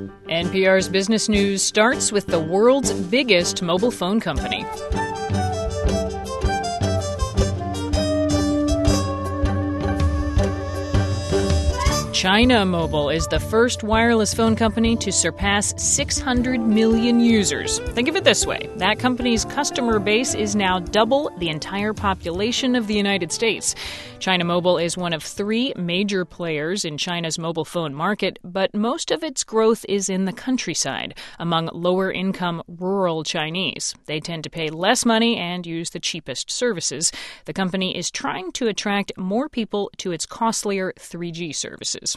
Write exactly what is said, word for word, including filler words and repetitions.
N P R's Business News starts with the world's biggest mobile phone company. China Mobile is the first wireless phone company to surpass six hundred million users. Think of it this way. That company's customer base is now double the entire population of the United States. China Mobile is one of three major players in China's mobile phone market, but most of its growth is in the countryside, among lower-income rural Chinese. They tend to pay less money and use the cheapest services. The company is trying to attract more people to its costlier three G services.